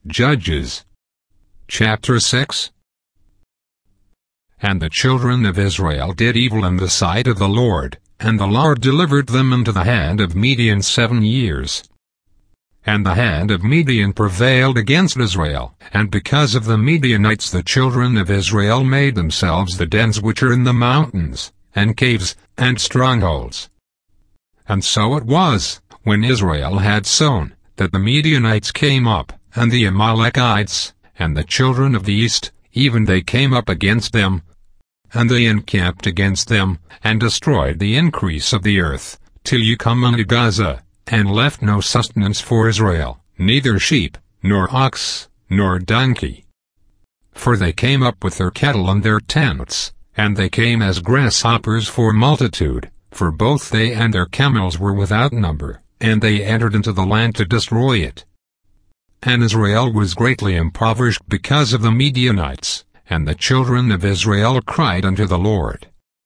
Judges chapter 6. And the children of Israel did evil in the sight of the Lord, and the Lord delivered them into the hand of Midian 7 years. And the hand of Midian prevailed against Israel, and because of the Midianites the children of Israel made themselves the dens which are in the mountains, and caves, and strongholds. And so it was, when Israel had sown, that the Midianites came up, and the Amalekites, and the children of the east, even they came up against them. And they encamped against them, and destroyed the increase of the earth, till you come unto Gaza, and left no sustenance for Israel, neither sheep, nor ox, nor donkey. For they came up with their cattle and their tents, and they came as grasshoppers for multitude, for both they and their camels were without number, and they entered into the land to destroy it. And Israel was greatly impoverished because of the Midianites, and the children of Israel cried unto the Lord.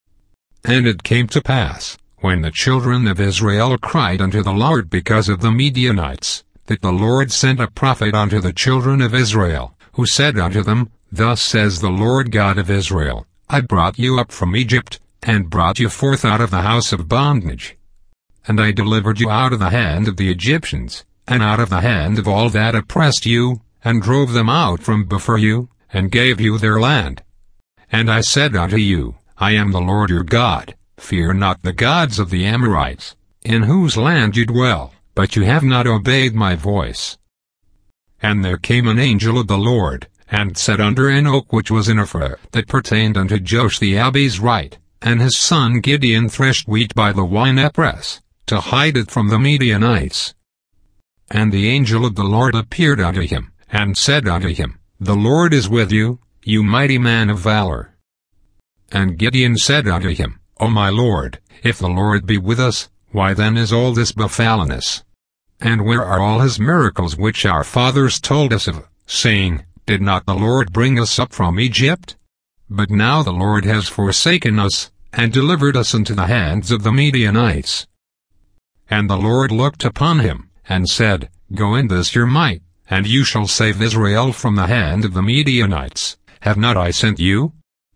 And it came to pass, when the children of Israel cried unto the Lord because of the Midianites, that the Lord sent a prophet unto the children of Israel, who said unto them, Thus says the Lord God of Israel, I brought you up from Egypt, and brought you forth out of the house of bondage. And I delivered you out of the hand of the Egyptians, and out of the hand of all that oppressed you, and drove them out from before you, and gave you their land. And I said unto you, I am the Lord your God, fear not the gods of the Amorites, in whose land you dwell, but you have not obeyed my voice. And there came an angel of the Lord, and sat under an oak which was in Ophrah, that pertained unto Joash the Abizrite, and his son Gideon threshed wheat by the winepress, to hide it from the Midianites. And the angel of the Lord appeared unto him, and said unto him, The Lord is with you, you mighty man of valor. And Gideon said unto him, O my Lord, if the Lord be with us, why then is all this befallen us? And where are all his miracles which our fathers told us of, saying, Did not the Lord bring us up from Egypt? But now the Lord has forsaken us, and delivered us into the hands of the Midianites. And the Lord looked upon him, and said, Go in this your might, and you shall save Israel from the hand of the Midianites. Have not I sent you?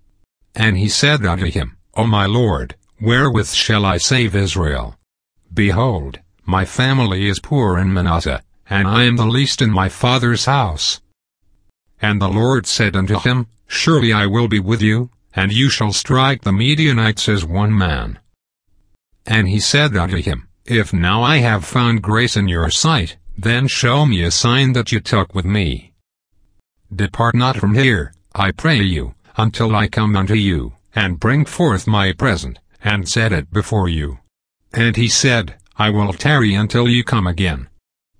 And he said unto him, O my Lord, wherewith shall I save Israel? Behold, my family is poor in Manasseh, and I am the least in my father's house. And the Lord said unto him, Surely I will be with you, and you shall strike the Midianites as one man. And he said unto him, If now I have found grace in your sight, then show me a sign that you took with me. Depart not from here, I pray you, until I come unto you, and bring forth my present, and set it before you. And he said, I will tarry until you come again.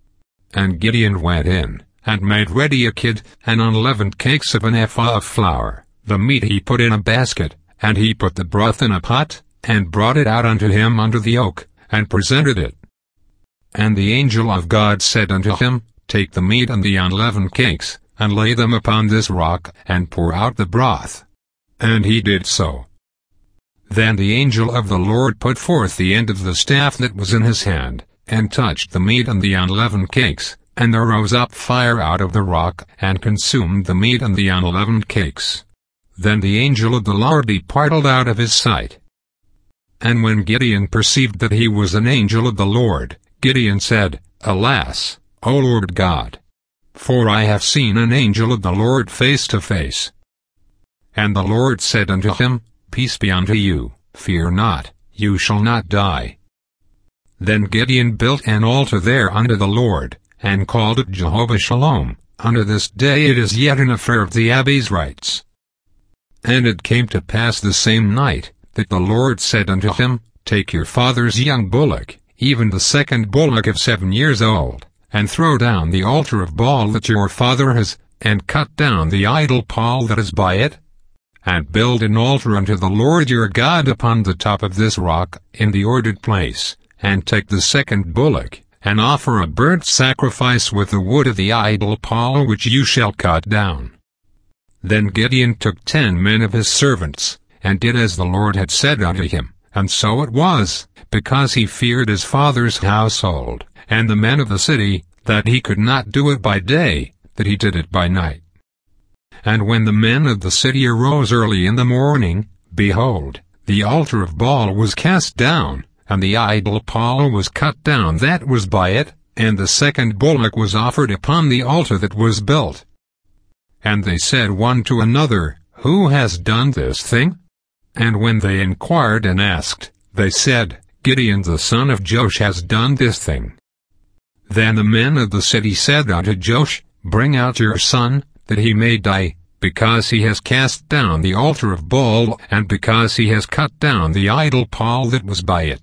And Gideon went in, and made ready a kid, and unleavened cakes of an ephah of flour. The meat he put in a basket, and he put the broth in a pot, and brought it out unto him under the oak, and presented it. And the angel of God said unto him, Take the meat and the unleavened cakes, and lay them upon this rock, and pour out the broth. And he did so. Then the angel of the Lord put forth the end of the staff that was in his hand, and touched the meat and the unleavened cakes, and there rose up fire out of the rock, and consumed the meat and the unleavened cakes. Then the angel of the Lord departed out of his sight. And when Gideon perceived that he was an angel of the Lord, Gideon said, Alas, O Lord God! For I have seen an angel of the Lord face to face. And the Lord said unto him, Peace be unto you, fear not, you shall not die. Then Gideon built an altar there unto the Lord, and called it Jehovah Shalom. Unto this day it is yet an affair of the Abizrites. And it came to pass the same night, that the Lord said unto him, Take your father's young bullock, even the second bullock of 7 years old, and throw down the altar of Baal that your father has, and cut down the idol pole that is by it, and build an altar unto the Lord your God upon the top of this rock, in the ordered place, and take the second bullock, and offer a burnt sacrifice with the wood of the idol pole which you shall cut down. Then Gideon took 10 men of his servants, and did as the Lord had said unto him, and so it was, because he feared his father's household, and the men of the city, that he could not do it by day, that he did it by night. And when the men of the city arose early in the morning, behold, the altar of Baal was cast down, and the idol pole was cut down that was by it, and the second bullock was offered upon the altar that was built. And they said one to another, Who has done this thing? And when they inquired and asked, they said, Gideon the son of Joash has done this thing. Then the men of the city said unto Joash, Bring out your son, that he may die, because he has cast down the altar of Baal, and because he has cut down the idol pole that was by it.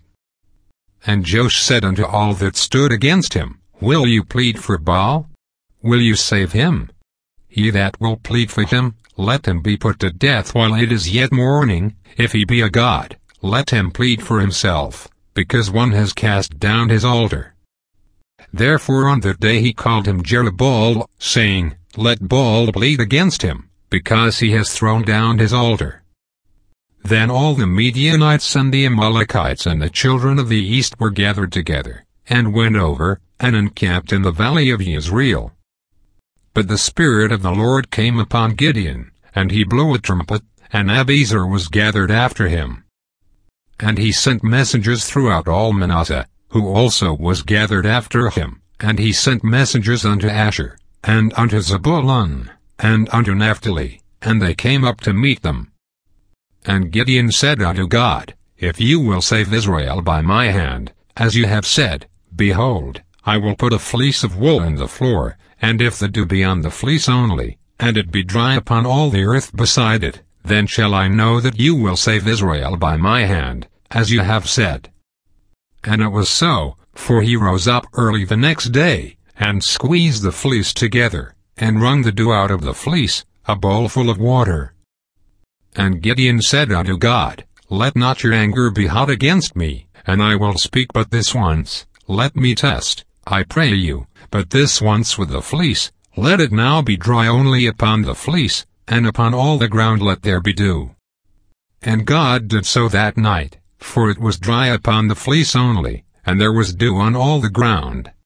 And Joash said unto all that stood against him, Will you plead for Baal? Will you save him? He that will plead for him, let him be put to death while it is yet morning. If he be a god, let him plead for himself, because one has cast down his altar. Therefore on that day he called him Jerubbaal, saying, Let Baal plead against him, because he has thrown down his altar. Then all the Midianites and the Amalekites and the children of the east were gathered together, and went over, and encamped in the valley of Yezreel. But the Spirit of the Lord came upon Gideon, and he blew a trumpet, and Abiezer was gathered after him. And he sent messengers throughout all Manasseh, who also was gathered after him, and he sent messengers unto Asher, and unto Zebulun, and unto Naphtali, and they came up to meet them. And Gideon said unto God, If you will save Israel by my hand, as you have said, behold, I will put a fleece of wool in the floor, and if the dew be on the fleece only, and it be dry upon all the earth beside it, then shall I know that you will save Israel by my hand, as you have said. And it was so, for he rose up early the next day, and squeezed the fleece together, and wrung the dew out of the fleece, a bowl full of water. And Gideon said unto God, Let not your anger be hot against me, and I will speak but this once. Let me test, I pray you, but this once with the fleece. Let it now be dry only upon the fleece, and upon all the ground let there be dew. And God did so that night, for it was dry upon the fleece only, and there was dew on all the ground.